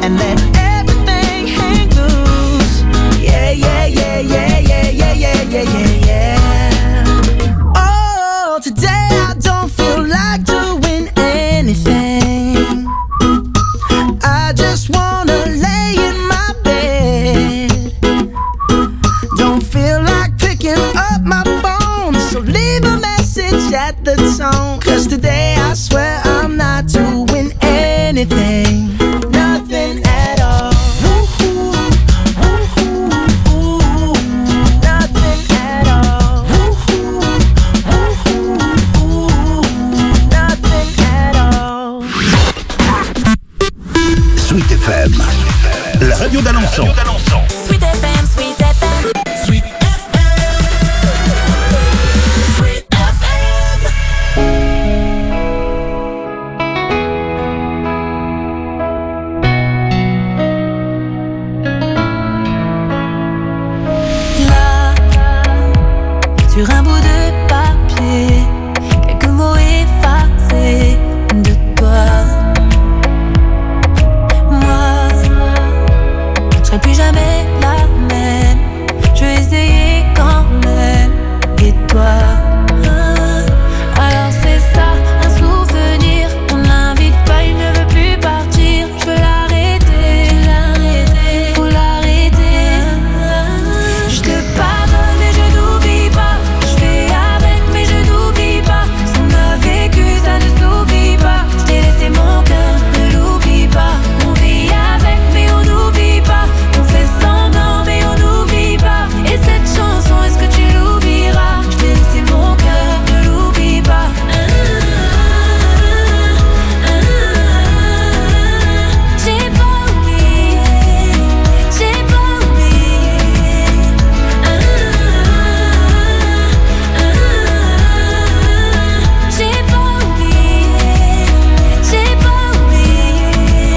and let everything hang loose. Yeah, yeah, yeah, yeah, yeah, yeah, yeah, yeah, yeah, yeah. Oh, today I don't feel like doing anything. I just wanna lay in my bed. Don't feel like picking up my phone, so leave a message at the tone. 'Cause today I swear I'm not doing anything. Nothing at all. Nothing at all. Nothing at all. Sweet FM, la radio d'Alençon. Sweet FM, Sweet FM. Sweet sur un bout de papier, quelques mots effacés de toi. Moi, je serai plus jamais la même. Je vais essayer quand même. Et toi, alors c'est ça, un souvenir. On l'invite pas, il ne veut plus partir. Je veux l'arrêter, faut l'arrêter. Je te pardonne mais je n'oublie pas. Je fais avec mais je n'oublie pas. Ce qu'on a vécu ça ne s'oublie pas. Je t'ai laissé mon cœur, ne l'oublie pas. On vit avec mais on n'oublie pas. On fait semblant mais on n'oublie pas. Et cette chanson, est-ce que tu l'oublieras? Je t'ai laissé mon cœur, ne l'oublie pas. J'ai pas oublié, j'ai pas oublié. J'ai pas oublié, j'ai pas oublié.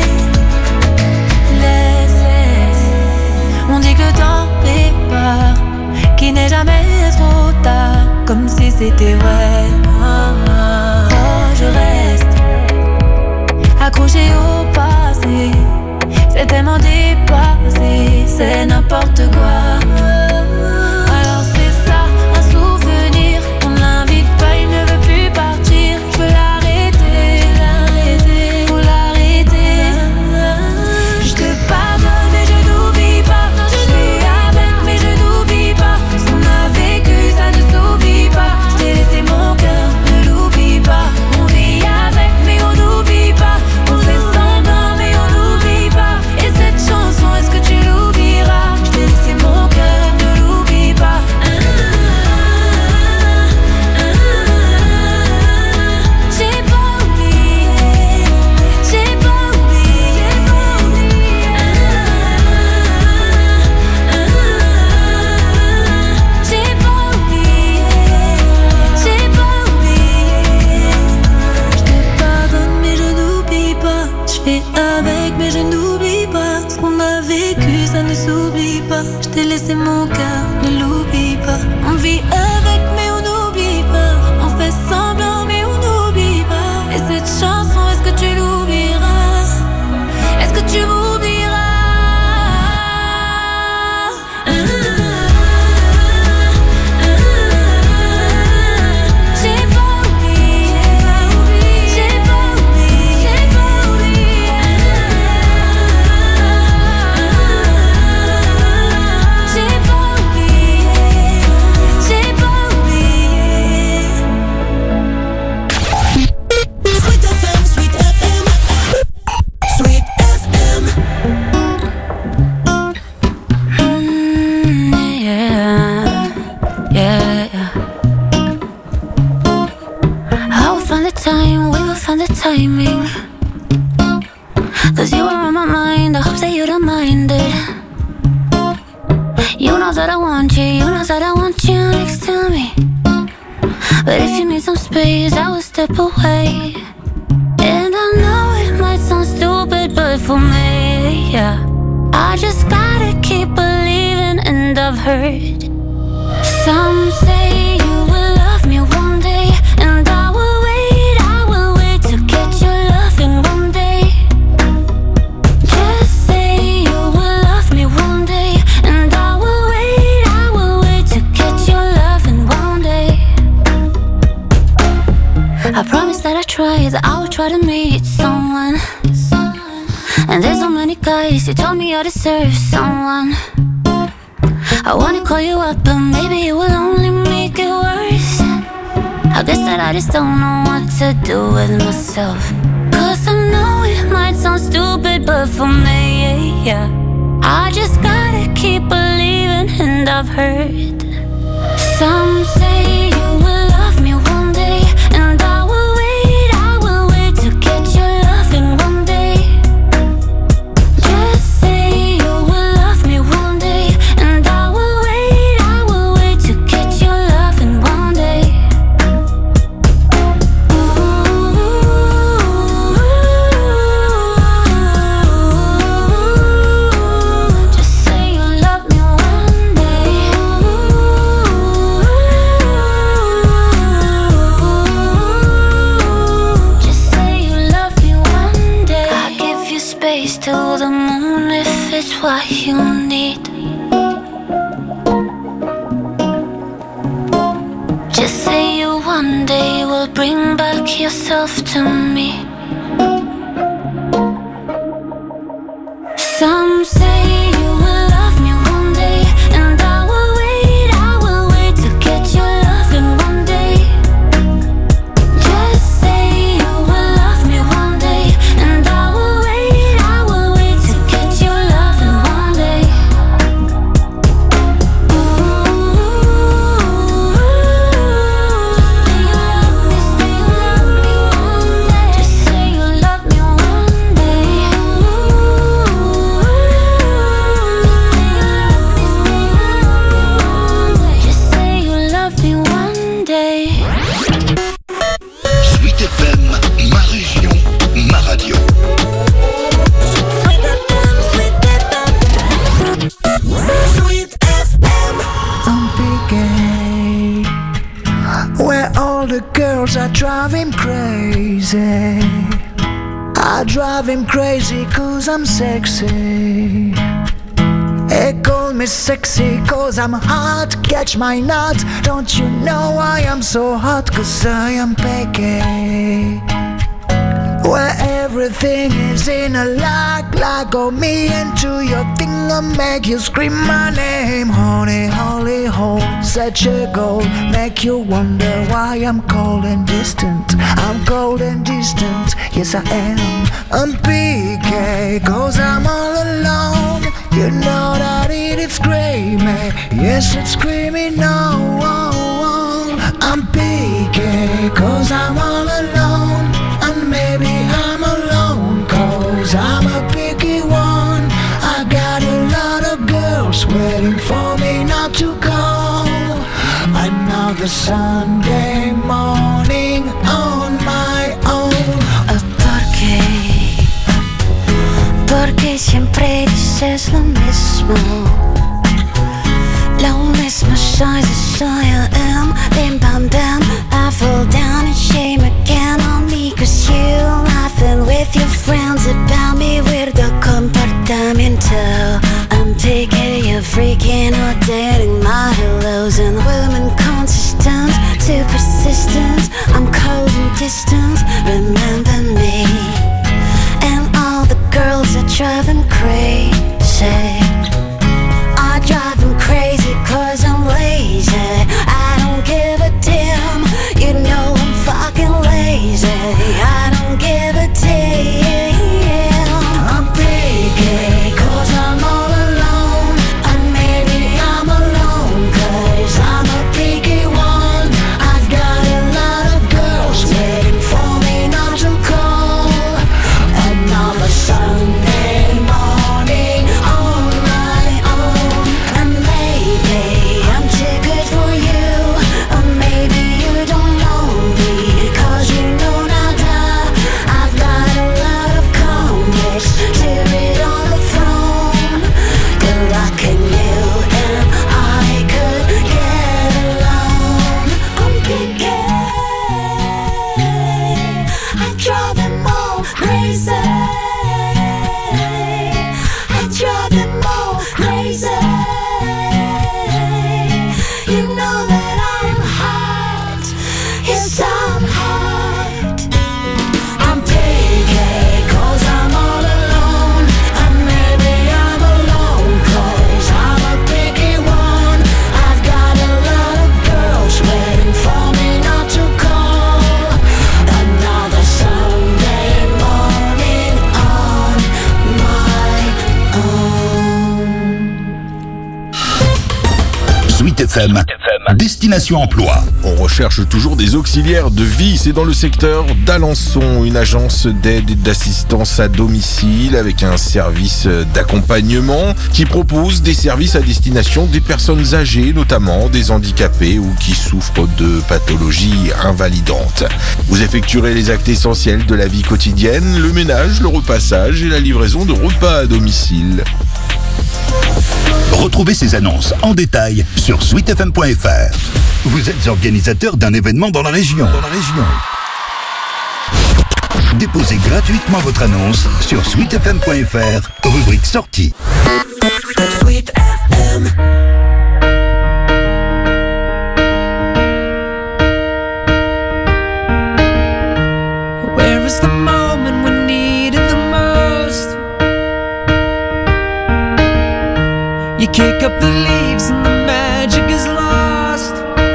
Laisse, on dit que le temps répare, qu'il n'est jamais trop tard, comme si c'était vrai. Oh, je reste accroché au passé, c'est tellement dépassé, c'est n'importe quoi. Alors c'est ça, un souvenir, on l'invite pas, il ne veut plus partir. Je veux l'arrêter, faut l'arrêter. Je te pardonne mais je n'oublie pas. Je fais avec mais je n'oublie pas. Ce qu'on a vécu ça ne s'oublie pas. Je t'ai laissé mon cœur, ne l'oublie pas. On vit avec mais on n'oublie pas. On fait semblant mais on n'oublie pas. Et cette chanson, est-ce que tu l'oublieras? Je t'ai laissé mon cœur, ne l'oublie pas. J'ai pas oublié, j'ai pas oublié. J'ai pas oublié, j'ai pas oublié. Je te pardonne mais je n'oublie pas. Je fais avec mais je n'oublie pas. Ce qu'on a vécu ça ne s'oublie pas. Je t'ai laissé mon cœur, ne l'oublie pas. On vit avec mais on n'oublie pas. On fait semblant mais on n'oublie pas. Et cette chanson, est-ce que tu l'oublieras? Est-ce que tu m'oublieras? J'ai pas oublié, j'ai pas oublié, j'ai pas oublié. J'ai pas oublié, j'ai pas oublié. Sweet FM, Sweet FM, Sweet FM. Yeah. I will find the time, we will find the timing. 'Cause you are on my mind, I hope that you don't mind it. You know that I want you, you know that I want you next to me. But if you need some space, I will step away. And I know it might sound stupid, but for me, yeah, I just gotta keep believing. And I've heard some say you will love me one day, and I will wait to get your love in one day. Just try to meet someone, and there's so many guys who told me I deserve someone. I wanna call you up, but maybe it will only make it worse. I guess that I just don't know what to do with myself. Cause I know it might sound stupid, but for me, yeah, I just gotta keep believing. And I've heard some say you will love me one day, and I will wait to get your loving one day. Just say you will love me one day, and I will wait to get your loving one day. Just say you love me one day. Just say you love me one day. I'll give you space to the moon if it's what you need. Just say you one day will bring back yourself to me. Some say you will love me one day, and I will wait to get your loving one day. Just say you will love me one day, and I will wait to get your loving one day. Just say you love me one day. Just say you love me one day. Sweet FM, ma région, ma radio. Sweet FM, Sweet FM. I'm picking where all the girls are driving crazy. I drive him crazy cause I'm sexy. They call me sexy cause I'm hot. Catch my nut. Don't you know why I'm so hot? Cause I am picky. Where everything is in a lock on me into your thing. I make you scream my name. Honey, holy hole, such a goal. Make you wonder why I'm cold and distant. I'm cold and distant, yes I am. I'm PK, cause I'm all alone. You know that it's screaming, yes it's screaming no. I'm PK, cause I'm all alone. And maybe I'm alone, cause I'm a picky one. I got a lot of girls waiting for me not to call. Another Sunday morning on my own. Porque siempre dices lo mismo. Lo mismo soy, I am. Bim bam bam, I fall down in shame again on me. Cause you laughing with your friends about me. Weirdo comportamiento. I'm taking you freaking or dating my hellos. And women consistent, too persistent. I'm cold and distant, remember me. And all the girls are driving crazy. I drive them crazy cause I'm lazy. I don't give a damn. You know I'm fucking lazy. I don't give a damn. I'm picky, cause I'm all alone. And maybe I'm alone, cause I'm a picky one. I've got a lot of girls waiting for me not to call. Another Sunday morning FM, Destination Emploi. On recherche toujours des auxiliaires de vie. C'est dans le secteur d'Alençon, une agence d'aide et d'assistance à domicile avec un service d'accompagnement qui propose des services à destination des personnes âgées, notamment des handicapés ou qui souffrent de pathologies invalidantes. Vous effectuerez les actes essentiels de la vie quotidienne, le ménage, le repassage et la livraison de repas à domicile. Retrouvez ces annonces en détail sur sweetfm.fr. Vous êtes organisateur d'un événement dans la région. Déposez gratuitement votre annonce sur sweetfm.fr, rubrique sortie. Sweet FM. Where is the moment we need it the most? You kick up the leaves and the magic is lost.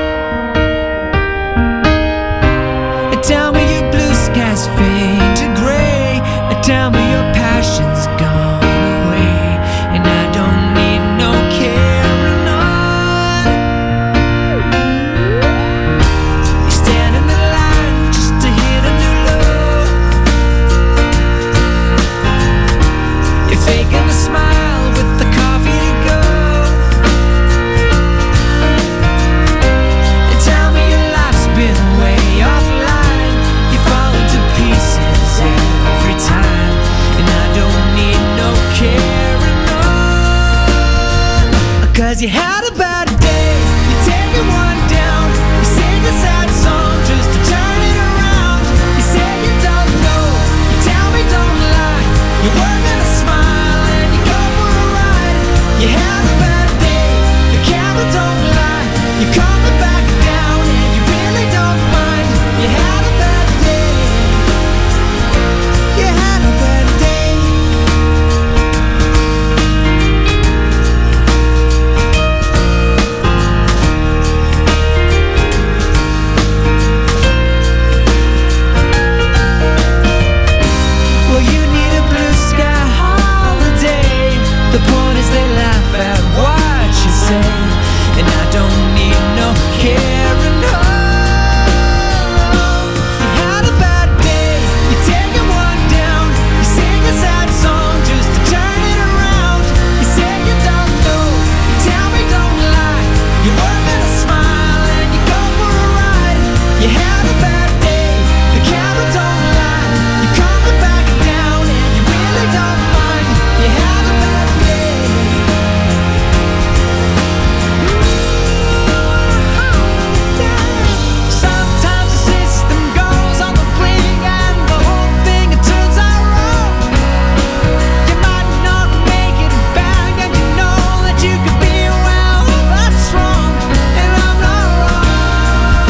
Tell me your blue skies fade to gray. Tell me your passion's gone away, and I don't need no carrying on. You stand in the line just to hit a new low. You're faking a smile with the coffee to go. And tell me your life's been way offline. You fall into pieces every time, and I don't need no carrying on. 'Cause you had a bad day, you're taking one down. You sing a sad song just to turn it around. You say you don't know, you tell me don't lie. You're working a smile and you go for a ride. You had a bad day, the camera don't lie. You're coming back down and you really don't mind. You had a bad day. You had a bad day. Well, you need a blue sky holiday. The point is they laugh at what you say, and I don't need no carrying on. You had a bad day, you're taking one down. You sing a sad song just to turn it around. You say you don't know, you tell me don't lie. You're working a smile and you go for a ride. You had a bad day, the camera don't lie. You're coming back down and you really don't mind. You had a bad day. Sometimes the system goes on the blink and the whole thing it turns out wrong. You might not make it back and you know that you could be well. That's wrong and I'm not wrong.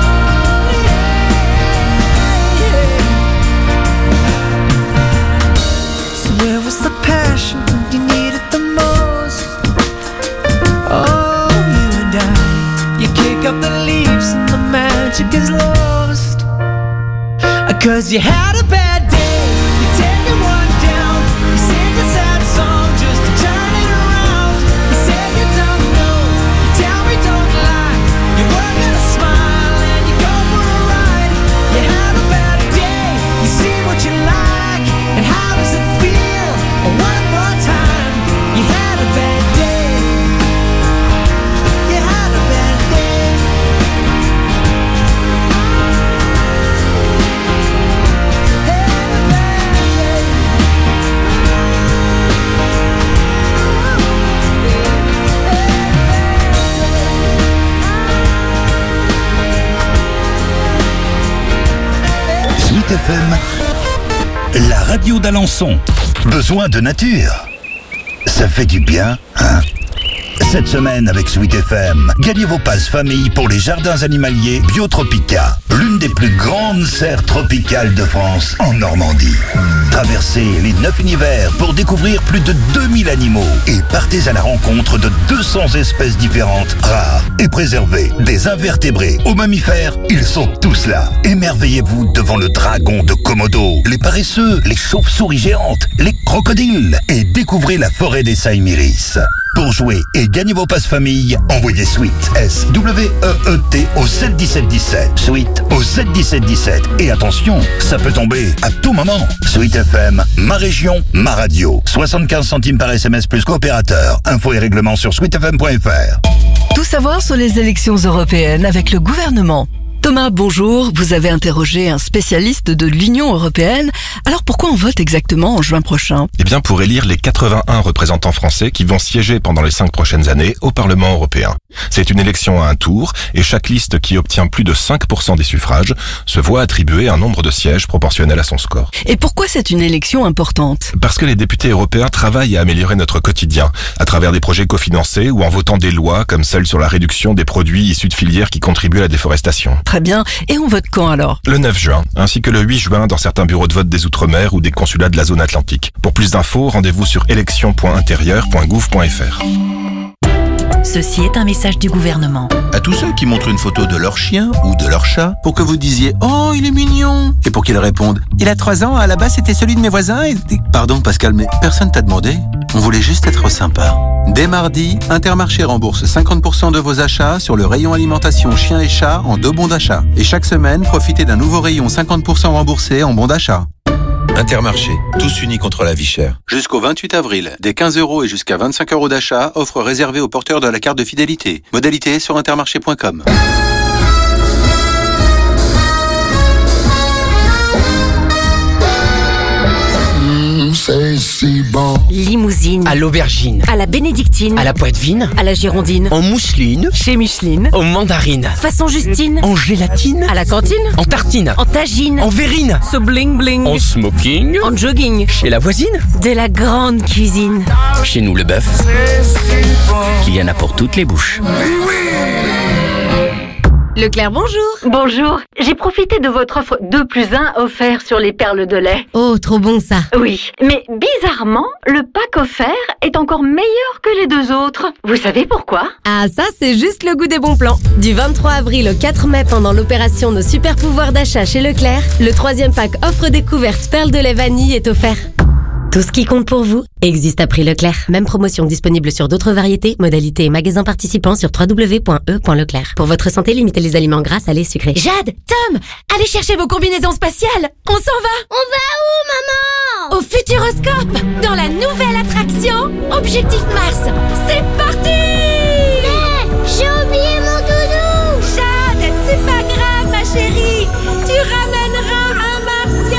So where was the passion when you needed the most? Oh, you and I, you kick up the leaves and the magic is lost. 'Cause you had a bad day, you're taking one down. You sing a sad song just to turn it around. You say you don't know, you tell me don't lie. You're working a smile and you go for a ride. You had a bad day, you see what you like, and how does it feel? One more time, you had a bad day. You had a bad day. Had a bad day. Sweet FM, la radio d'Alençon. Besoin de nature? Ça fait du bien, hein? Cette semaine avec Sweet FM, gagnez vos passes famille pour les jardins animaliers Biotropica, l'une des plus grandes serres tropicales de France en Normandie. Traversez les 9 univers pour découvrir plus de 2000 animaux et partez à la rencontre de 200 espèces différentes, rares et préservées. Des invertébrés aux mammifères, ils sont tous là. Émerveillez-vous devant le dragon de Komodo, les paresseux, les chauves-souris géantes, les crocodiles et découvrez découvrez la forêt des Saïmiris. Pour jouer et gagner vos passes famille, envoyez Sweet, S-W-E-E-T au 71717. Sweet au 71717. Et attention, ça peut tomber à tout moment. Sweet FM, ma région, ma radio. 75 centimes par SMS plus coopérateur. Infos et règlements sur sweetfm.fr. Tout savoir sur les élections européennes avec le gouvernement. Thomas, bonjour. Vous avez interrogé un spécialiste de l'Union européenne. Alors pourquoi on vote exactement en juin prochain ? Eh bien pour élire les 81 représentants français qui vont siéger pendant les 5 prochaines années au Parlement européen. C'est une élection à un tour et chaque liste qui obtient plus de 5% des suffrages se voit attribuer un nombre de sièges proportionnel à son score. Et pourquoi c'est une élection importante ? Parce que les députés européens travaillent à améliorer notre quotidien à travers des projets cofinancés ou en votant des lois comme celle sur la réduction des produits issus de filières qui contribuent à la déforestation. Très bien. Et on vote quand alors ? Le 9 juin, ainsi que le 8 juin dans certains bureaux de vote des Outre-mer ou des consulats de la zone atlantique. Pour plus d'infos, rendez-vous sur élection.intérieur.gouv.fr. Ceci est un message du gouvernement. À tous ceux qui montrent une photo de leur chien ou de leur chat pour que vous disiez « Oh, il est mignon !» et pour qu'ils répondent « Il a 3 ans, à la base c'était celui de mes voisins et... » Pardon Pascal, mais personne t'a demandé. On voulait juste être sympa. Dès mardi, Intermarché rembourse 50% de vos achats sur le rayon alimentation chien et chat en 2 bons d'achat. Et chaque semaine, profitez d'un nouveau rayon 50% remboursé en bons d'achat. Intermarché, tous unis contre la vie chère. Jusqu'au 28 avril, des 15 € et jusqu'à 25 € d'achat, offre réservée aux porteurs de la carte de fidélité. Modalité sur intermarché.com. Limousine. À l'aubergine. À la bénédictine. À la poitevine. À la girondine. En mousseline. Chez Micheline. En mandarine. Façon Justine. En gélatine. À la cantine. En tartine. En tagine. En verrine. So bling bling. En smoking. En jogging. Chez la voisine. De la grande cuisine. Chez nous le bœuf. Il y en a pour toutes les bouches. Leclerc, bonjour. Bonjour. J'ai profité de votre offre 2+1 offert sur les perles de lait. Oh, trop bon ça. Oui, mais bizarrement, le pack offert est encore meilleur que les 2 autres. Vous savez pourquoi ? Ah, ça, c'est juste le goût des bons plans. Du 23 avril au 4 mai, pendant l'opération Nos super pouvoirs d'achat chez Leclerc, le 3e pack offre découverte perles de lait vanille est offert. Tout ce qui compte pour vous existe à prix Leclerc. Même promotion disponible sur d'autres variétés, modalités et magasins participants sur www.e.leclerc. Pour votre santé, limitez les aliments gras, salés, sucrés. Jade, Tom, allez chercher vos combinaisons spatiales. On s'en va. On va où, maman ? Au Futuroscope, dans la nouvelle attraction Objectif Mars. C'est parti. Mais j'ai oublié mon doudou. Jade, c'est pas grave, ma chérie. Tu ramèneras un martien.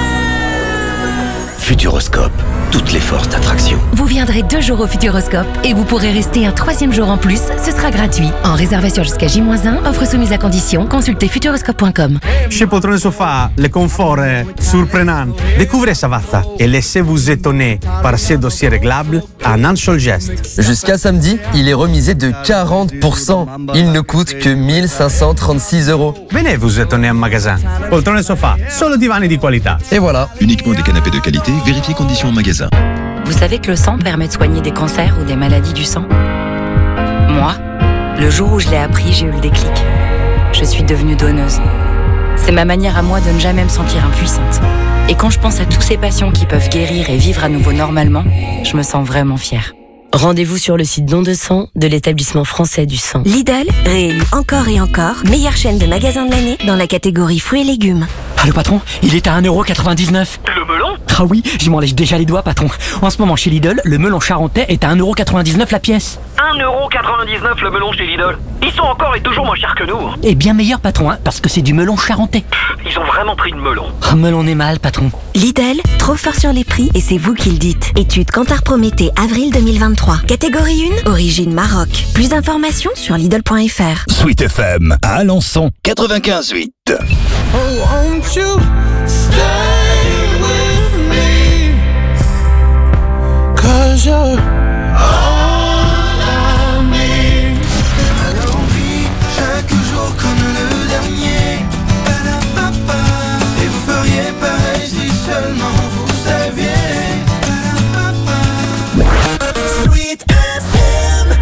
Futuroscope, toutes les forces d'attraction. Vous viendrez 2 jours au Futuroscope et vous pourrez rester un 3e jour en plus. Ce sera gratuit. En réservation jusqu'à J-1, offre soumise à condition. Consultez futuroscope.com. Chez Poltrone Sofa, le confort est surprenant. Découvrez Savazza et laissez-vous étonner par ces dossiers réglables en un seul geste. Jusqu'à samedi, il est remisé de 40%. Il ne coûte que 1536 €. Venez vous étonner en magasin. Poltrone Sofa, solo divani di qualità. Et voilà. Uniquement des canapés de qualité, vérifiez conditions en magasin. Vous savez que le sang permet de soigner des cancers ou des maladies du sang ? Moi, le jour où je l'ai appris, j'ai eu le déclic. Je suis devenue donneuse. C'est ma manière à moi de ne jamais me sentir impuissante. Et quand je pense à tous ces patients qui peuvent guérir et vivre à nouveau normalement, je me sens vraiment fière. Rendez-vous sur le site Don de sang de l'établissement français du sang. Lidl, réélu encore et encore, meilleure chaîne de magasins de l'année dans la catégorie fruits et légumes. Ah, le patron, il est à 1,99 €. Le melon ? Ah oui, je m'en lèche déjà les doigts, patron. En ce moment, chez Lidl, le melon charentais est à 1,99 € la pièce. 1,99 € le melon chez Lidl. Ils sont encore et toujours moins chers que nous. Et bien meilleur, patron, hein, parce que c'est du melon charentais. Ils ont vraiment pris le melon. Oh, melon est mal, patron. Lidl, trop fort sur les prix et c'est vous qui le dites. Étude Kantar Prométhée, avril 2023. Catégorie 1, origine Maroc. Plus d'informations sur Lidl.fr. Sweet FM à Alençon 95.8. Oh, won't you stay with me? 'Cause you're all I need. Alors vit chaque jour comme le dernier. Et vous feriez pareil si seulement vous saviez. Sweet FM.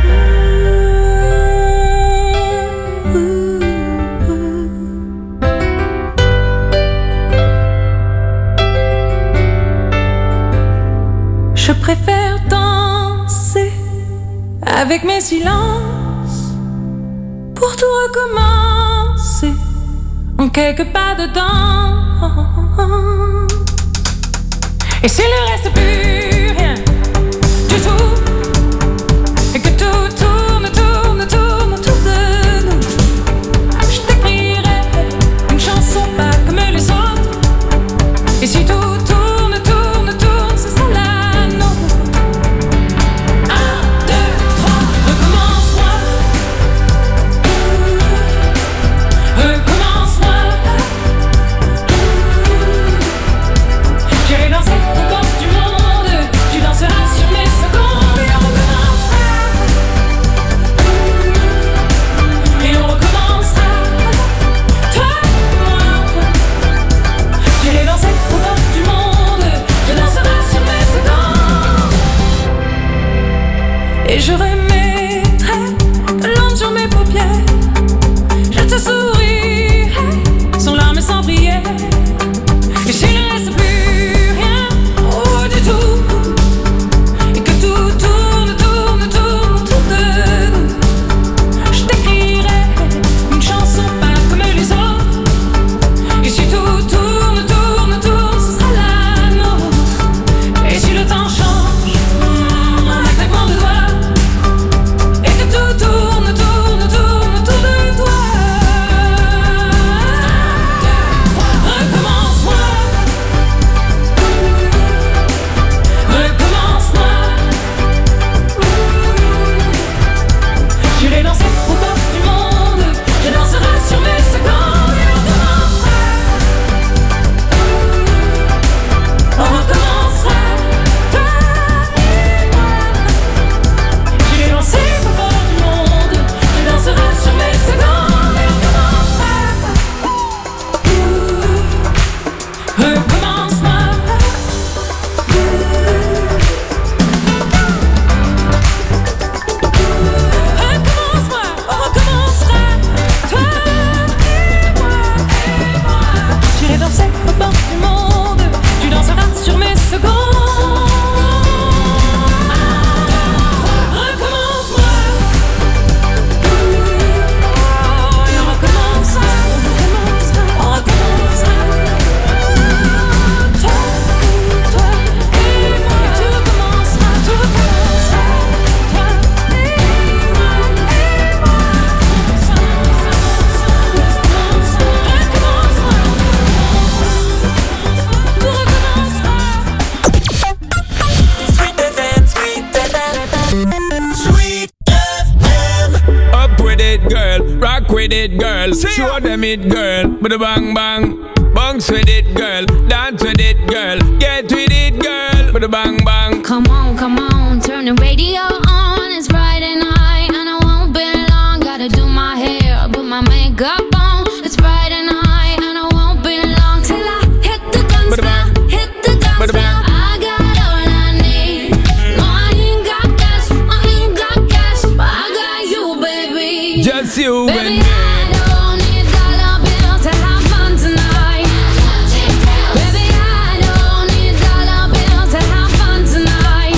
Je préfère danser avec mes silences pour tout recommencer en quelques pas de danse. Et s'il ne reste plus rien du tout, et que tout tourne, tourne, tourne autour de nous, je t'écrirai une chanson pas comme les autres. Et si tout tourne, tourne, tourne, ce sera la nôtre. 1, 2, 3, recommence-moi. Recommence-moi. J'irai danser au bord du monde. Tu danseras sur mes secondes. Et on recommencera. Et on recommencera. Toi et moi. J'irai danser au bord du monde. Tu danseras sur mes secondes. Et je remettrai de l'encre sur mes paupières. Je te sourirai sans larmes et sans prière. Et s'il ne reste plus rien, oh du tout, et que tout tourne, tourne, tourne autour de nous, je t'écrirai une chanson pas comme les autres. Et si tout tourne, tourne, tourne, ce sera la nôtre. Et si le temps change, en un claquement de doigts, et que tout tourne, tourne, tourne autour de toi. Recommence-moi. Recommence-moi. J'irai danser au bord du monde. Je danserai sur mes secondes. Et on recommencera. On recommencera. Toi et moi. J'irai danser au bord du monde. Je danserai sur mes secondes. Et on recommencera. Recommence-moi. Recommence-moi, on recommencera. Toi et moi. J'irai danser au bord du monde. Tu danseras sur mes secondes. Recommence-moi. Et on recommencera. On recommencera. Toi et moi. Et tout recommencera. Tout recommencera. Toi et moi. Sweet FM. Up with it, girl. Rock with it, girl. Show them it, girl. Bada bang bang. Bounce with it, girl. Dance with it, girl. Get with it, girl. Bada bang bang. Come on, turn the radio on. It's Friday night and I won't be long. Gotta do my hair, put my makeup on. It's Friday night and I won't be long till I hit the dance floor, hit the dance floor. I got all I need. No, I ain't got cash, but I got you, baby. Just you Baby, and me. I don't need dollar bills to have fun tonight. Baby, I don't need dollar bills to have fun tonight.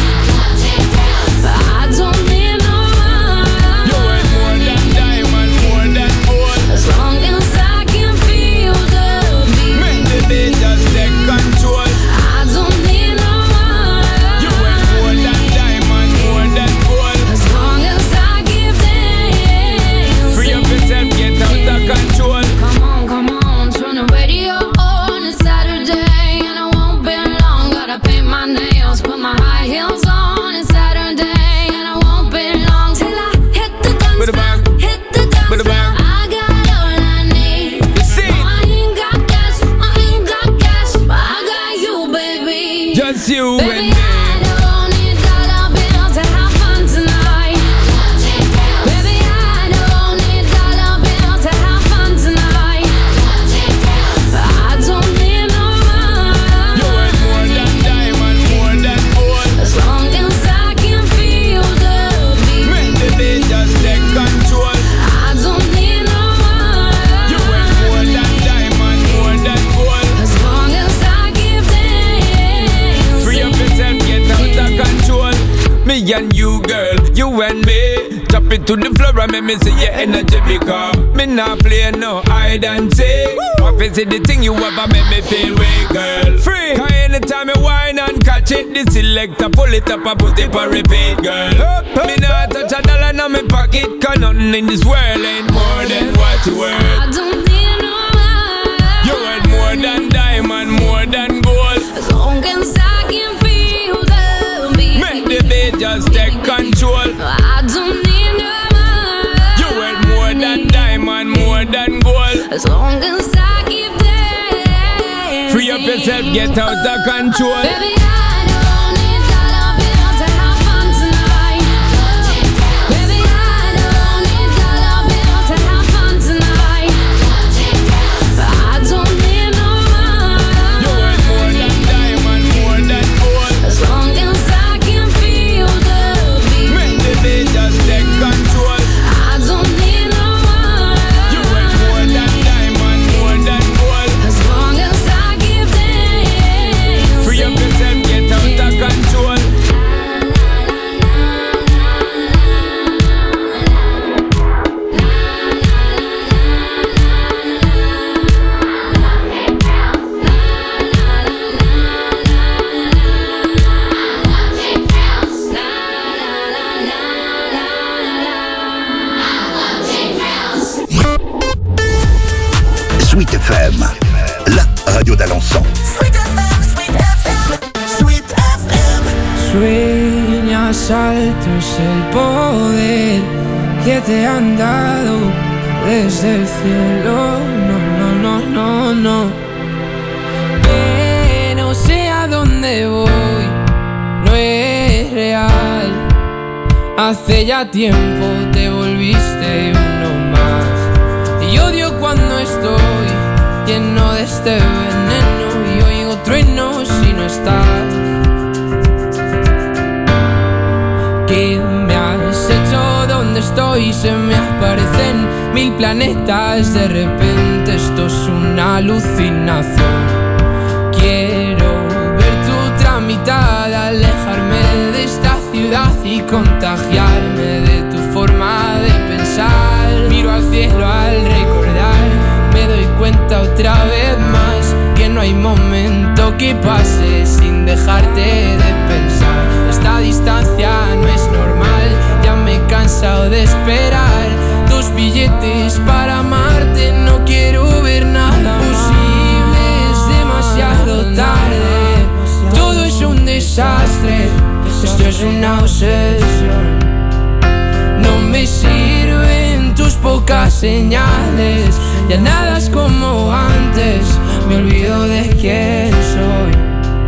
Me and you, girl, you and me. Chop it to the floor and make me see your energy because me not play no hide and seek. What is it the thing you ever make me feel way, girl? Free. Cause anytime you whine and catch it, the selector pull it up and put it for repeat, girl. Me not touch a dollar in my pocket, cause nothing in this world ain't more than what you worth. I don't need no man. You worth more than diamond, more than gold. As long as I can feel the beat. Make the beat just take control. I don't need no man. You worth more than diamond, more than gold. As long as I keep dancing. Free up yourself, get out of control. Baby, I don't need dollar bills to have fun tonight. Baby, I don't need dollar bills to have fun tonight. I don't need no man. You worth more than diamond, more than gold. As long as I can feel the beat. Make the beat just take control. I don't need no man. You worth more than diamond, more than gold. As long as I keep dancing. Free up yourself, get out of control. Sweet FM, la radio d'Alençon. Sweet FM. Sueñas alto es el poder que te han dado desde el cielo. No. Que no sé a dónde voy, no es real. Hace ya tiempo te volviste uno más. Y odio cuando estoy lleno de este veneno y oigo truenos si no estás. ¿Qué me has hecho? ¿Dónde estoy? Se me aparecen 1000 planetas. De repente esto es una alucinación. Quiero ver tu tramitada, alejarme de esta ciudad y contagiarme de tu forma de pensar. Miro al cielo al recordar, me doy cuenta otra vez más que no hay momento que pase sin dejarte de pensar. Esta distancia no es normal, ya me he cansado de esperar tus billetes para amarte. No quiero ver nada posible, es demasiado tarde. Todo es un desastre, esto es una obsesión. No me sirven tus pocas señales, ya nada es como antes, me olvido de quién soy.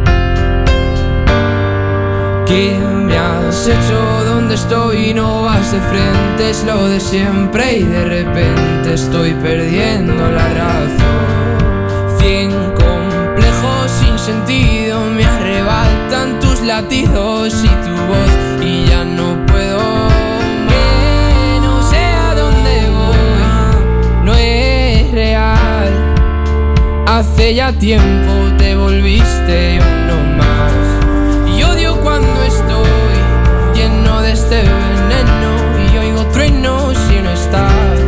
¿Qué me has hecho? ¿Dónde estoy? No vas de frente, es lo de siempre y de repente estoy perdiendo la razón. 100 complejos sin sentido me arrebatan tus latidos y tu voz y ya no puedo. Que no sé a dónde voy, no es real. Hace ya tiempo te volviste uno más. Y odio cuando estoy lleno de este veneno y oigo truenos si no estás.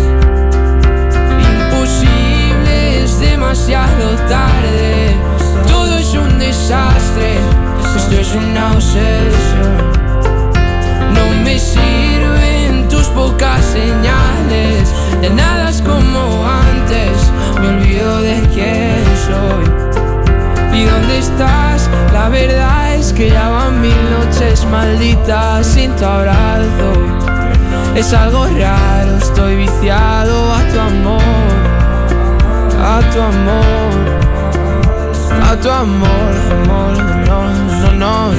Imposible, es demasiado tarde. Todo es un desastre, esto es una obsesión. No me sirven tus pocas señales, de nada es como antes, me olvido de quién soy. ¿Y dónde estás? La verdad es que ya van 1000 noches malditas sin tu abrazo. Es algo raro, estoy viciado a tu amor, a tu amor, a tu amor, amor, no.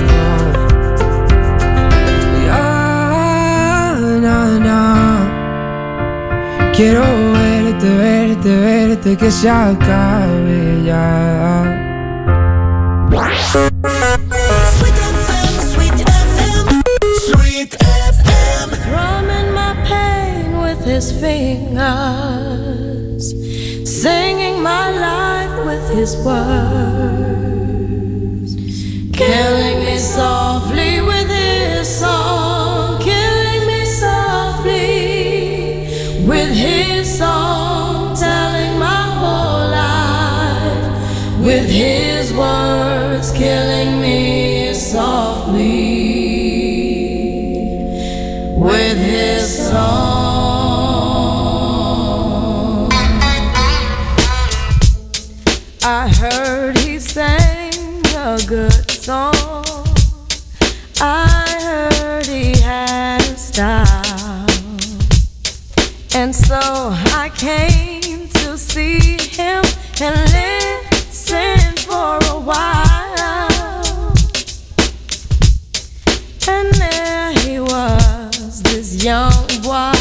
Quiero verte, que se acabe ya. Sweet FM. Sweet FM. Drumming my pain with his fingers, singing my life with his words, killing me softly with his song. with his song. I heard he sang a good song. I heard he had a style. And so I came to see him and listen for a while. And there he was, this young boy,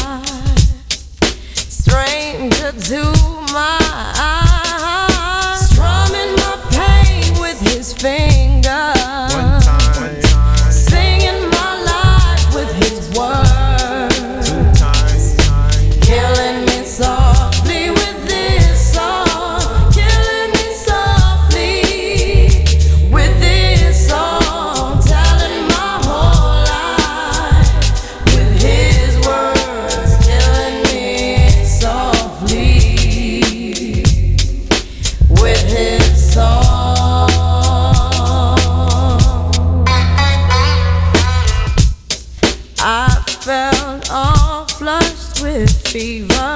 stranger to my eyes, strumming my pain with his fingers, singing my life with his words, killing me softly with this song, killing me softly with this song, telling my whole life with his words, killing me softly with his song. I felt all flushed with fever,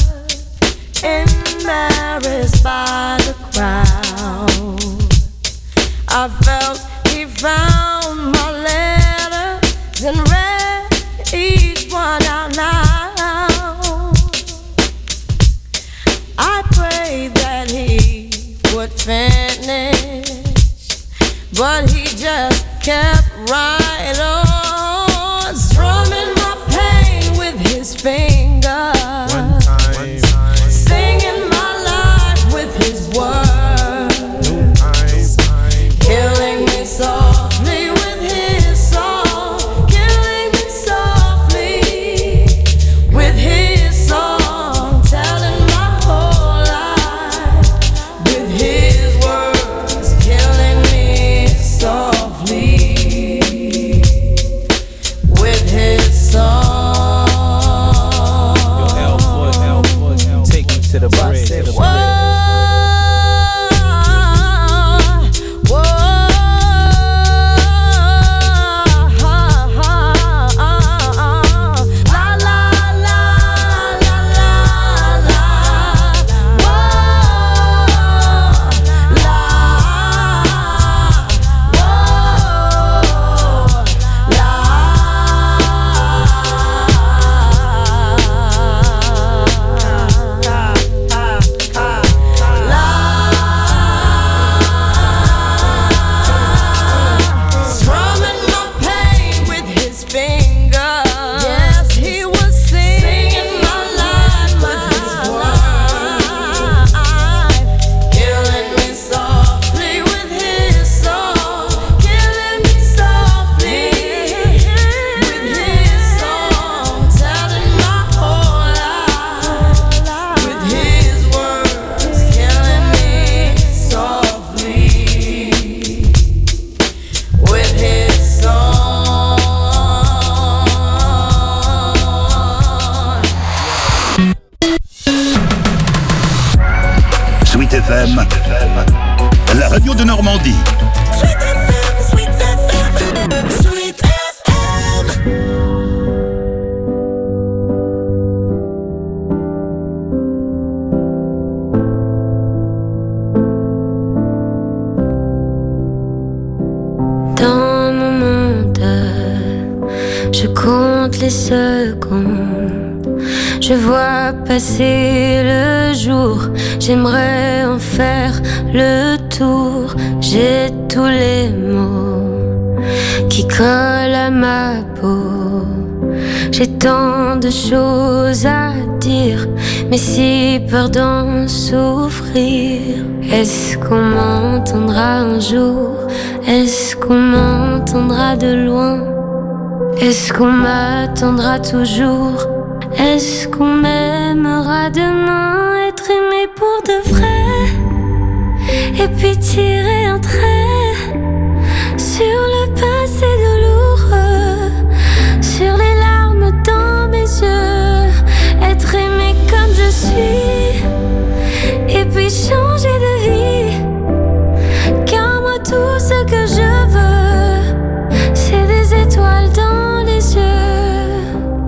embarrassed by the crowd. I felt he found my letters and read each one out loud. I prayed that he would finish, but he just kept right on, strumming my pain with his fingers, singing my life with his words, killing me softly with his song, killing me softly with his song, telling my whole life with his words, killing me softly with his song. Take me to the bridge. Strumming my pain with his fingers. Yes, he was singing my life with his words, killing me softly with his song, killing me softly with his song, telling my whole life with his words, killing me softly with his song. Sweet FM, la radio de Normandie. Sweet FM, Sweet FM, Sweet FM. Dans mon monde, je compte les secondes. Je vois passer le jour. J'aimerais en faire le tour. J'ai tous les mots qui collent à ma peau. J'ai tant de choses à dire, mais si peur d'en souffrir. Est-ce qu'on m'entendra un jour? Est-ce qu'on m'entendra de loin? Est-ce qu'on m'attendra toujours? Est-ce qu'on m'aimera demain? Être aimé pour de vrai, et puis tirer un trait sur le passé douloureux, sur les larmes dans mes yeux. Être aimé comme je suis, et puis changer de vie. Car moi tout ce que je veux, c'est des étoiles dans les yeux.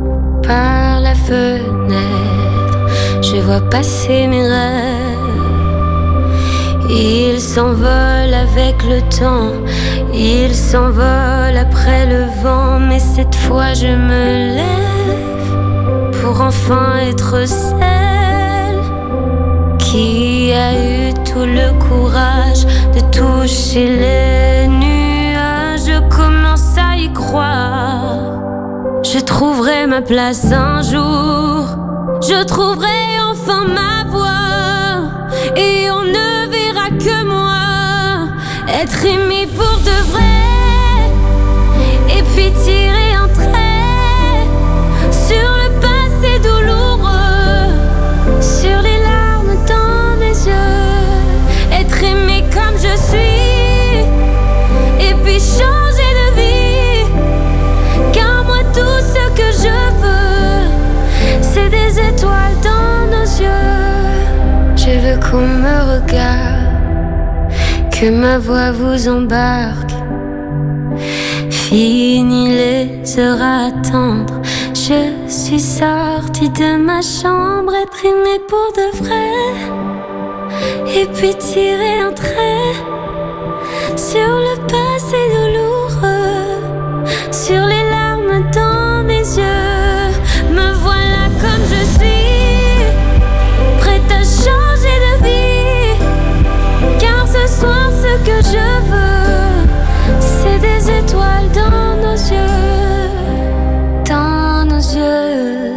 je vois passer mes rêves. Ils s'envolent avec le temps, ils s'envolent après le vent. Mais cette fois je me lève pour enfin être celle qui a eu tout le courage de toucher les nuages. Je commence à y croire, je trouverai ma place un jour, je trouverai enfin ma voix, et on ne verra que moi être aimé pour de vrai, et puis tirer un trait sur le passé douloureux, sur les larmes dans mes yeux, être aimé comme je suis, et puis changer de vie, car moi tout ce que je veux, c'est des étoiles dans nos yeux. Je veux qu'on me regarde, que ma voix vous embarque. Fini les heures à attendre, je suis sortie de ma chambre, être aimée pour de vrai, et puis tirer un trait sur le passé douloureux, sur les larmes dans mes yeux. Me voilà comme je suis, prête à changer de vie, car ce soir ce que je veux, c'est des étoiles dans nos yeux, dans nos yeux.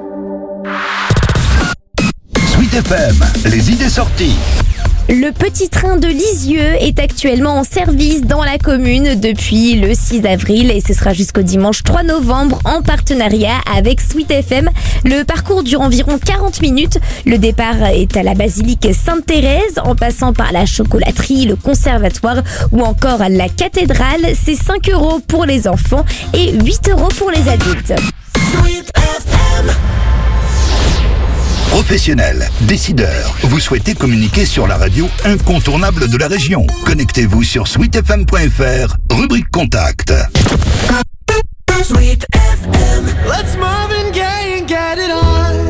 Sweet FM, les idées sorties. Le petit train de Lisieux est actuellement en service dans la commune depuis le 6 avril et ce sera jusqu'au dimanche 3 novembre en partenariat avec Sweet FM. Le parcours dure environ 40 minutes. Le départ est à la basilique Sainte-Thérèse en passant par la chocolaterie, le conservatoire ou encore la cathédrale. C'est 5 € pour les enfants et 8 € pour les adultes. Sweet FM. Professionnels, décideurs, vous souhaitez communiquer sur la radio incontournable de la région. Connectez-vous sur sweetfm.fr, rubrique contact. Sweet FM. Let's Marvin Gaye and get it on.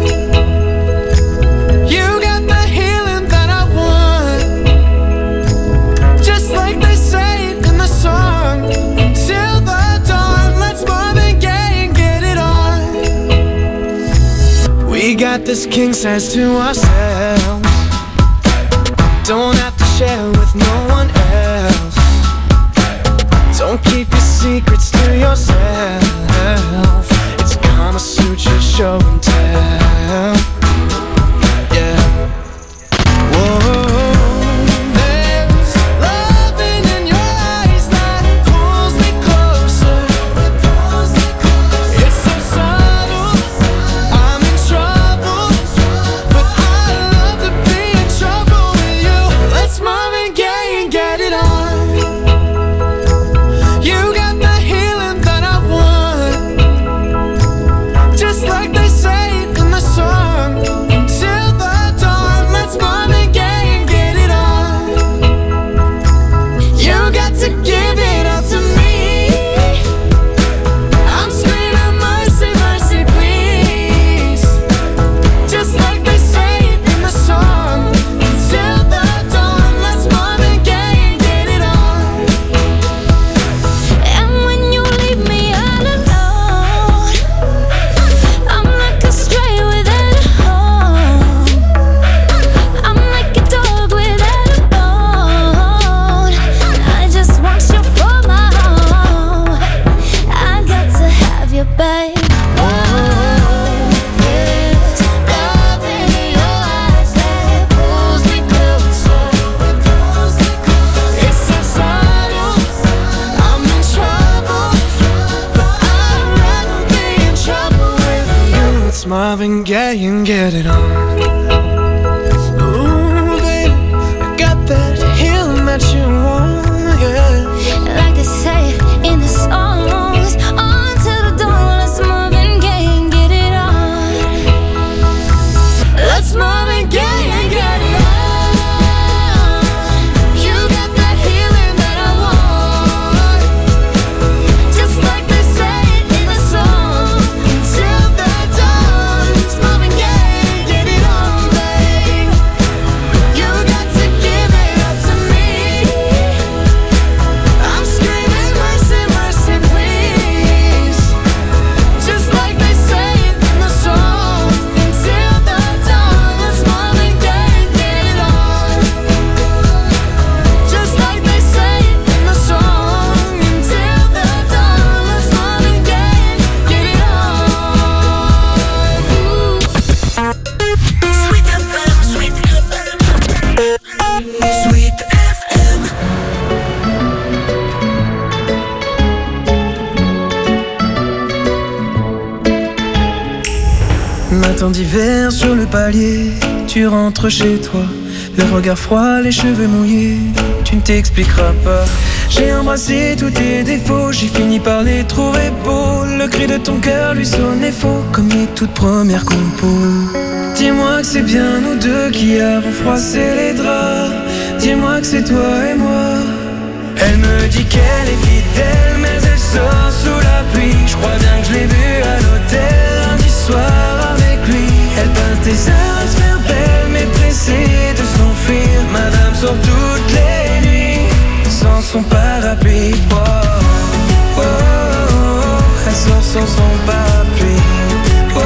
You got the healing that I want, just like they say it in the song. Till the dawn, let's Marvin Gaye and get it on. We got this king size to ourselves, don't have to share with no one else. Don't keep your secrets to yourself. It's Kama Sutra show and tell. Yeah. Whoa. There's loving in your eyes that pulls me closer. It's so subtle, I'm in trouble, but I love to be in trouble with you. Let's Marvin Gaye and get it on. You got the healing that I want, just like they say it in the song. Until the dawn, let's Marvin Gaye and get it on. You got to give it up to me. I'm screaming mercy, mercy, please, just like they say it in the song. Until the dawn, let's Marvin Gaye and get it on. And when you leave me all alone, I'm like a stray without a home. I'm like a dog without a bone. I just want you for my home. I got to have you, babe. There's love in your eyes that pulls me closer. It's so subtle, I'm in trouble, but I'd rather be in trouble with you. It's Marvin Gaye and get it on. Ooh, baby, I got that healing that you want, yeah. Like they say in the songs, until the dawn, let's Marvin Gaye and get it on. Let's Marvin Gaye and get it on. You got that healing that I want, just like they say it in the song. Until the dawn, it's Marvin Gaye and get it on. matin d'hiver sur le palier, tu rentres chez toi, le regard froid, les cheveux mouillés, tu ne t'expliqueras pas. J'ai embrassé tous tes défauts, j'ai fini par les trouver beaux. Le cri de ton cœur lui sonnait faux, comme les toutes premières compos. Dis-moi que c'est bien nous deux qui avons froissé les draps. Dis-moi que c'est toi et moi. Elle me dit qu'elle est fidèle, mais elle sort sous la pluie. Je crois bien que je l'ai vue à l'hôtel lundi soir avec lui. Elle peint tes heures à se faire belle, mais pressée de s'enfuir. Madame sort toutes les nuits sans son parapluie. Oh, oh, oh, oh. Elle sort sans son parapluie. Oh, oh,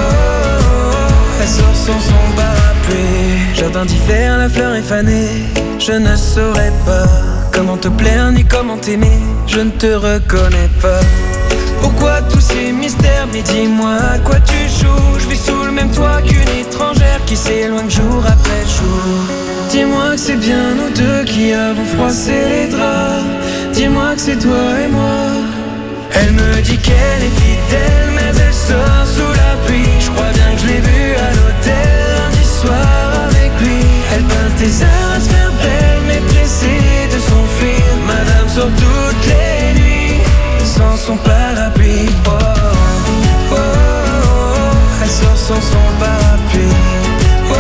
oh. Elle sort sans son parapluie. Jardin d'hiver, la fleur est fanée. Je ne saurais pas comment te plaire ni comment t'aimer. Je ne te reconnais pas. Pourquoi tous ces mystères? Mais dis-moi à quoi tu joues. Je vis sous le même toit qu'une étrangère qui s'éloigne jour après jour. Dis-moi que c'est bien nous deux qui avons froissé les draps. Dis-moi que c'est toi et moi. Elle me dit qu'elle est fidèle, mais elle sort sous la pluie. Je crois bien que je l'ai vue à l'hôtel lundi soir avec lui. Elle peint tes heures à se faire belle, mais pressée de s'enfuir. Madame sort toutes les nuits sans son parapluie. Oh, oh, oh, oh. Elle sort sans son parapluie. Oh, oh,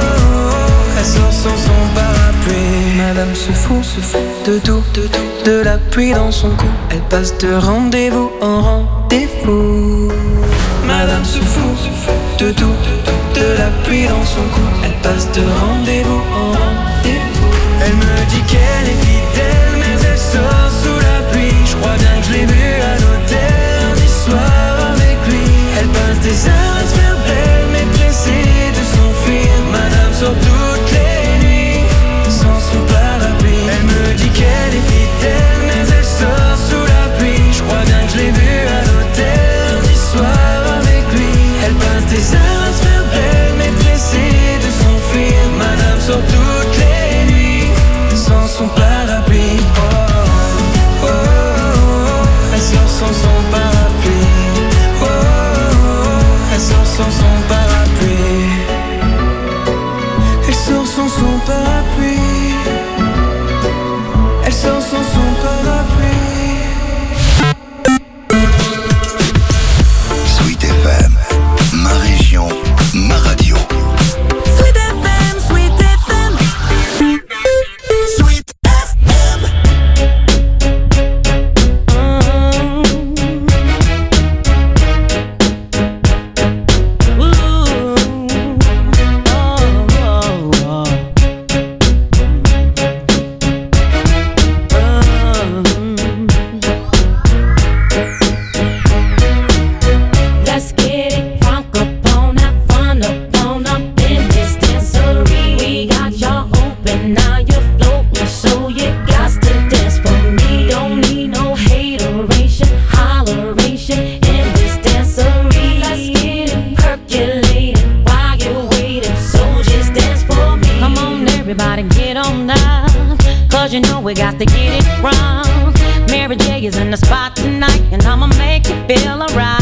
oh. Elle sort sans son parapluie. Madame se fout de tout, de la pluie dans son cou. Elle passe de rendez-vous en rendez-vous. Madame se fout de tout, de la pluie dans son cou. Elle passe de rendez-vous en rendez-vous. Elle me dit qu'elle est fidèle, mais elle sort sous la pluie. Je crois bien que je l'ai vue à l'hôtel lundi soir avec lui. Elle passe des heures à se faire belle, mais pressée de s'enfuir. Madame sort toutes les nuits sans son parapluie. Elle me dit qu'elle est fidèle, mais elle sort sous la pluie. Je crois bien que je l'ai vue à l'hôtel lundi soir avec lui. Elle passe des heures à se faire belle, mais pressée de s'enfuir. Madame sort toutes les nuits sans son parapluie. Oh, oh, oh, oh. Elle sort sans son parapluie. Oh, oh, oh. Elle sort sans son parapluie. Elle sort sans son parapluie. Elle sort sans son parapluie. Sweet FM, ma région, ma radio. Sweet FM, Sweet FM. Sweet FM. Let's get it crunk up on that fun up in this dancery. We got y'all open, now you're floating, so you got to dance for me. Don't need no hateration, holleration in this dancery. Let's get it percolating while you're waiting, so just dance for me. Come on, everybody, get on down, cause you know we got to get it wrong. Mary J is in the spot tonight, and I'ma make you feel alright.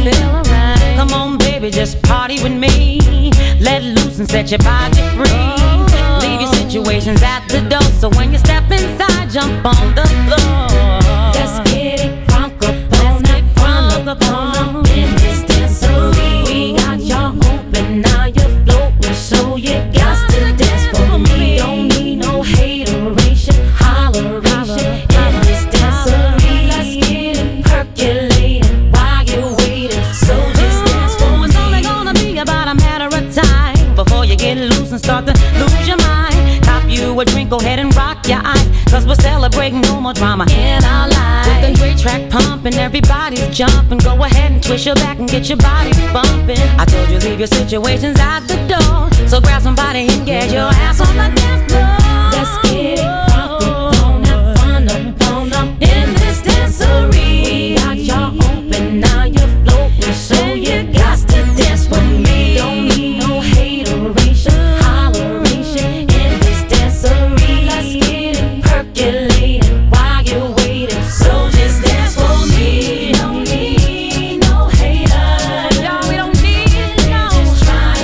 Come on, baby, just party with me. Let loose and set your body free. Leave your situations at the door, so when you step inside, jump on the floor. Let's get it crunk up on that front up in this dancery. We got y'all open, now you're floating, so you got to dance for me. Don't need no hateration, holleration in this dancery. Let's get it percolating while you're waiting, so just dance for me. It's only gonna be about a matter of time before you get loose and start to lose your mind. Cop you a drink, go ahead and rock your eyes, cause we're celebrating no more drama in our lives. With a great track pumping, everybody's jumping. Go ahead and twist your back and get your body bumping. I told you leave your situations at the door, so grab somebody and get your ass on the dance floor. Let's get it crunk up on that fun up in this dancery. We got y'all open, now you're floating, so you got to dance for me. Don't need no hateration, holleration in this dancery. Let's get it percolating while you're waiting, so just dance for me. Don't need no haters, y'all, we don't need no. Just try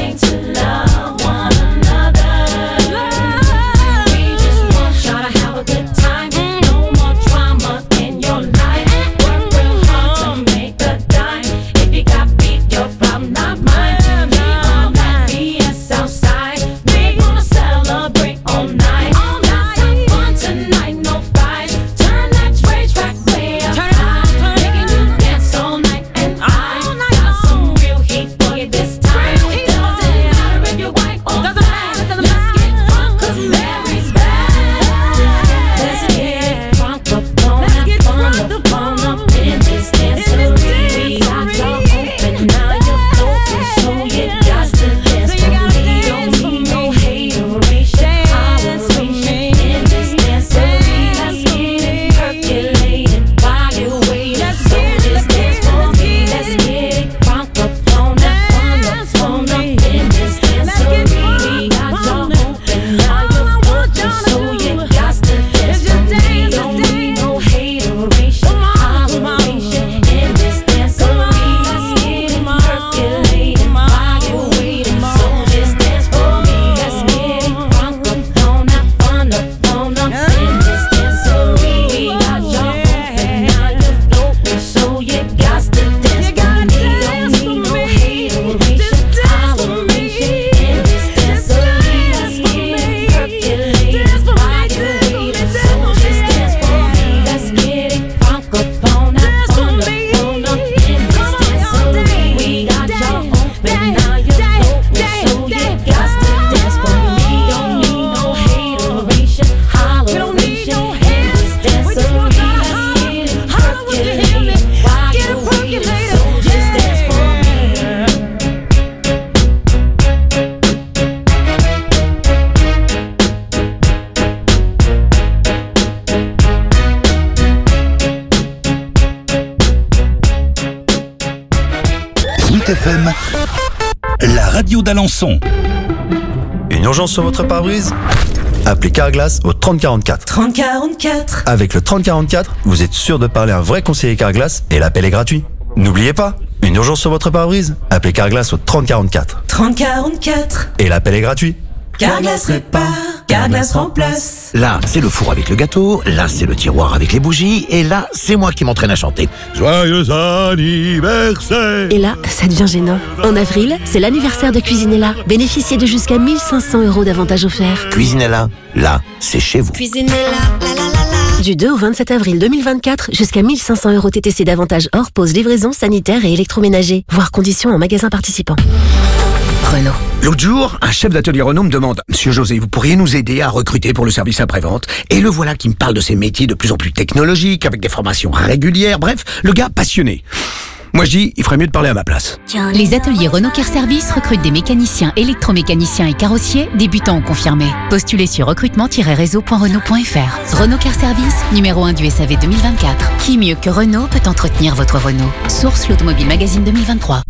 Sweet FM, la radio d'Alençon. Une urgence sur votre pare-brise? Appelez Carglass au 3044. 3044. Avec le 3044, vous êtes sûr de parler à un vrai conseiller Carglass et l'appel est gratuit. N'oubliez pas, une urgence sur votre pare-brise? Appelez Carglass au 3044. 3044. Et l'appel est gratuit. Carglass répare, Carglass remplace. Là, c'est le four avec le gâteau, là, c'est le tiroir avec les bougies, et là, c'est moi qui m'entraîne à chanter. Joyeux anniversaire! Et là, ça devient gênant. En avril, c'est l'anniversaire de Cuisinella. Bénéficiez de jusqu'à 1 500 € d'avantages offerts. Cuisinella, là, c'est chez vous. Cuisinella, Du 2 au 27 avril 2024, jusqu'à 1 500 € TTC d'avantages hors pause, livraison, sanitaire et électroménager. Voir conditions en magasin participant. Renault. L'autre jour, un chef d'atelier Renault me demande « Monsieur José, vous pourriez nous aider à recruter pour le service après-vente ?» Et le voilà qui me parle de ces métiers de plus en plus technologiques, avec des formations régulières, bref, le gars passionné. Moi je dis, il ferait mieux de parler à ma place. Les ateliers Renault Care Service recrutent des mécaniciens, électromécaniciens et carrossiers, débutants ou confirmés. Postulez sur recrutement-réseau.renault.fr. Renault Care Service, numéro 1 du SAV 2024. Qui mieux que Renault peut entretenir votre Renault? Source l'Automobile Magazine 2023.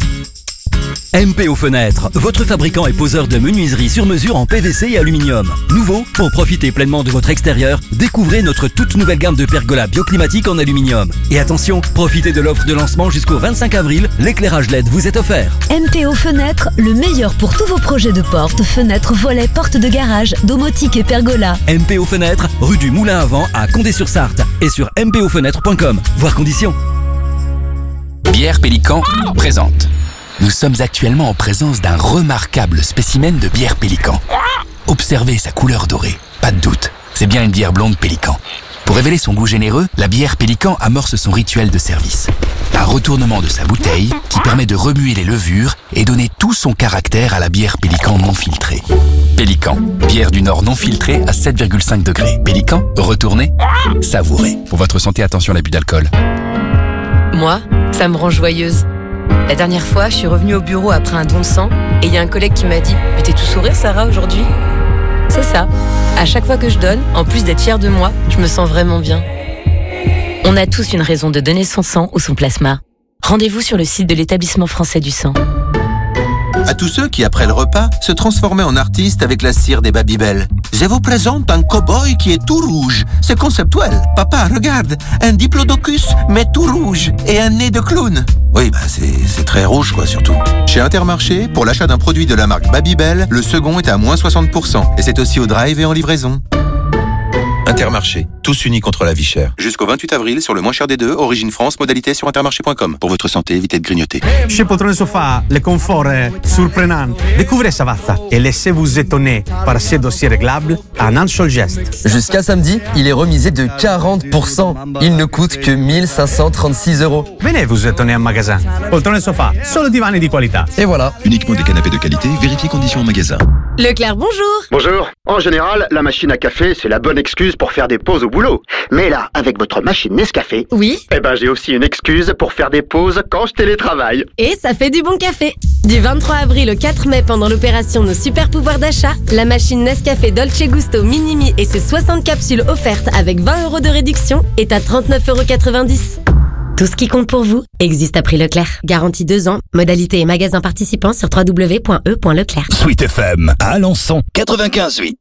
MPO Fenêtres, votre fabricant et poseur de menuiserie sur mesure en PVC et aluminium. Nouveau, pour profiter pleinement de votre extérieur, découvrez notre toute nouvelle gamme de pergolas bioclimatiques en aluminium. Et attention, profitez de l'offre de lancement jusqu'au 25 avril, l'éclairage LED vous est offert. MPO Fenêtres, le meilleur pour tous vos projets de portes, fenêtres, volets, portes de garage, domotique et pergola. MPO Fenêtres, rue du Moulin à Vent à Condé-sur-Sarthe et sur mpofenêtres.com. Voir conditions. Bière Pélican présente. Nous sommes actuellement en présence d'un remarquable spécimen de bière Pélican. Observez sa couleur dorée. Pas de doute, c'est bien une bière blonde Pélican. Pour révéler son goût généreux, la bière Pélican amorce son rituel de service. Un retournement de sa bouteille qui permet de remuer les levures et donner tout son caractère à la bière Pélican non filtrée. Pélican, bière du Nord non filtrée à 7,5 degrés. Pélican, retournez, savourez. Pour votre santé, attention à l'abus d'alcool. Moi, ça me rend joyeuse. La dernière fois, je suis revenue au bureau après un don de sang et il y a un collègue qui m'a dit « Mais t'es tout sourire, Sarah, aujourd'hui ?» C'est ça. À chaque fois que je donne, en plus d'être fière de moi, je me sens vraiment bien. On a tous une raison de donner son sang ou son plasma. Rendez-vous sur le site de l'Établissement français du sang. À tous ceux qui, après le repas, se transformaient en artistes avec la cire des Babybel. Je vous présente un cow-boy qui est tout rouge. C'est conceptuel. Papa, regarde, un diplodocus, mais tout rouge, et un nez de clown. Oui, c'est très rouge, quoi, surtout. Chez Intermarché, pour l'achat d'un produit de la marque Babybel, le second est à moins 60%. Et c'est aussi au drive et en livraison. Intermarché, tous unis contre la vie chère. Jusqu'au 28 avril, sur le moins cher des deux, Origine France, modalité sur intermarché.com. Pour votre santé, évitez de grignoter. Chez Poltrone Sofa, le confort est surprenant. Découvrez Savazza et laissez-vous étonner par ces dossiers réglables à un seul geste. Jusqu'à samedi, il est remisé de 40%. Il ne coûte que 1 536 €. Venez vous étonner en magasin. Poltrone Sofa, solo divani di qualità. Et voilà. Uniquement des canapés de qualité, vérifiez conditions en magasin. Leclerc, bonjour. Bonjour. En général, la machine à café, c'est la bonne excuse pour faire des pauses au boulot. Mais là, avec votre machine Nescafé, oui, eh ben j'ai aussi une excuse pour faire des pauses quand je télétravaille. Et ça fait du bon café. Du 23 avril au 4 mai, pendant l'opération Nos Super Pouvoirs d'achat, la machine Nescafé Dolce Gusto Minimi et ses 60 capsules offertes avec 20 € de réduction est à 39,90 €. Tout ce qui compte pour vous existe à prix Leclerc. Garantie 2 ans. Modalité et magasin participants sur www.e.leclerc. Sweet FM à Alençon 95.8.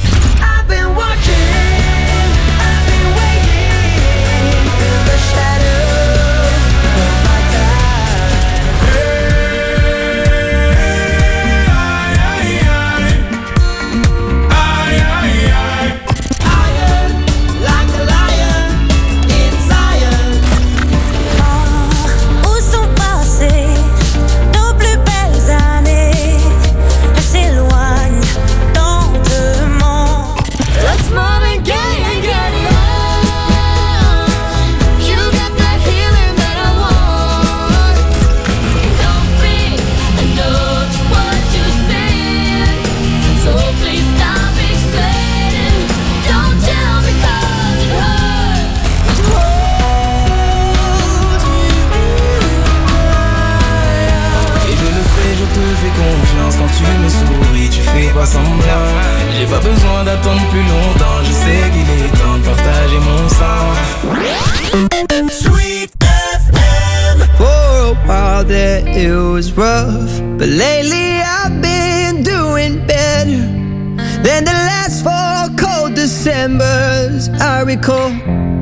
J'ai pas besoin d'attendre plus longtemps. Je sais qu'il est temps de partager mon sang. Sweet FM. For a while out there it was rough, but lately I've been doing better than the last 4 cold Decembers I recall.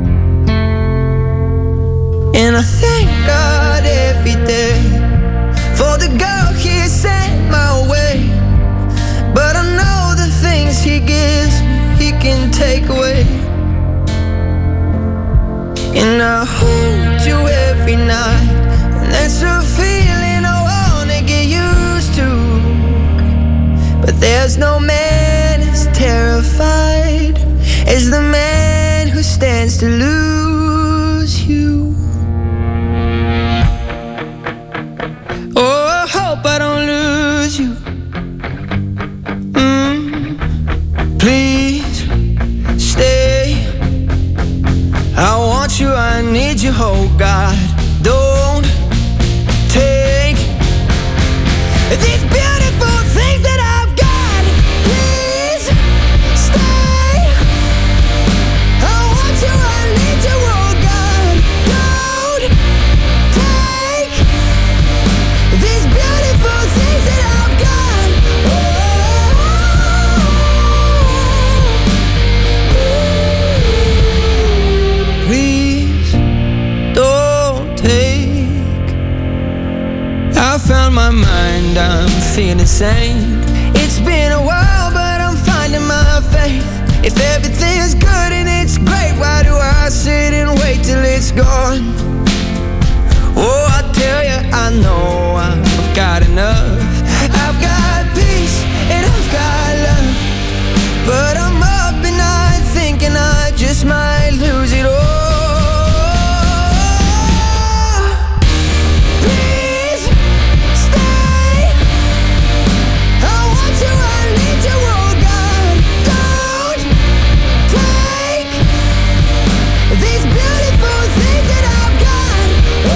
And I thank God every day for the girl He sent my way. But I know the things He gives me, He can take away. And I hold you every night, and that's a feeling I wanna get used to. But there's no man as terrified as the man who stands to lose you. Oh, I hope I don't lose you. Please stay. I want you, I need you, oh God. Don't take these beautiful things that I've got. Please stay. I want you, I need you, oh God. Don't take these beautiful things that I've got. Please don't take. I found my mind, I'm feeling sane. It's been a while, but I'm finding my faith. If everything's good and it's great, why do I sit and wait till it's gone? Oh, I tell you, I know I've got enough. I've got peace and I've got love, but I'm up at night thinking I just might lose it all. Please stay. I want you, I need you, oh God. Don't take these beautiful things that I've got.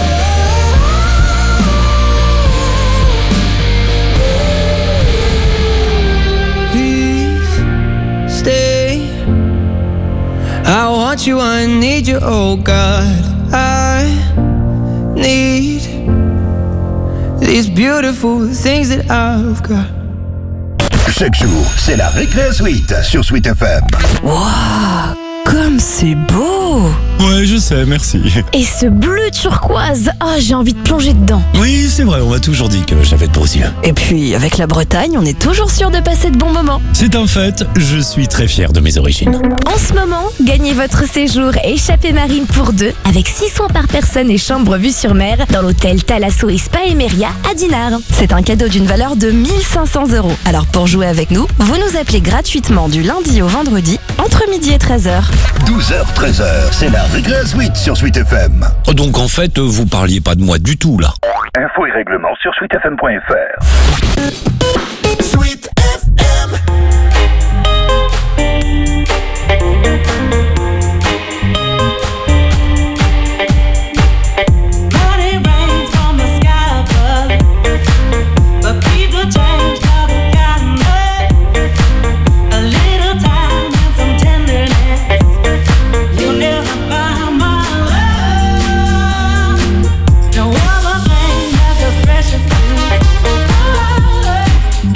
Please stay. I want you, I need you, oh God. I need these beautiful things that I've got. Chaque jour, c'est la Récré Suite sur Sweet FM. Waouh, comme c'est beau! Ouais, je sais, merci. Et ce bleu turquoise, oh, j'ai envie de plonger dedans. Oui, c'est vrai, on m'a toujours dit que j'avais de beaux yeux. Et puis, avec la Bretagne, on est toujours sûr de passer de bons moments. C'est un fait, je suis très fier de mes origines. En ce moment, gagnez votre séjour Échappée Marine pour 2 avec 6 soins par personne et chambre vue sur mer dans l'hôtel Thalasso et Spa Emeria à Dinard. C'est un cadeau d'une valeur de 1 500 €. Alors pour jouer avec nous, vous nous appelez gratuitement du lundi au vendredi entre midi et 13h. 12h, 13h, c'est la Récré Suite sur Sweet FM. Donc en fait, vous parliez pas de moi du tout là. Infos et règlements sur sweetfm.fr. Sweet FM. Money rains from the sky above, but people change 'cause of kindness. A little time and some tenderness. You'll never buy my love. No other thing that's as precious to me.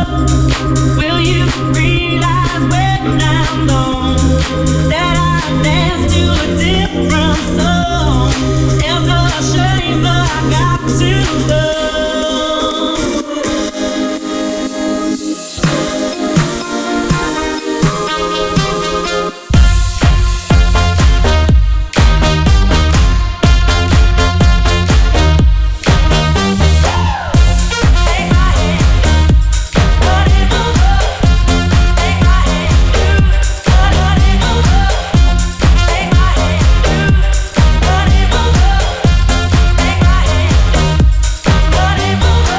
Will you realize when I'm gone that I dance to a different song? It's a shame, but I got to go.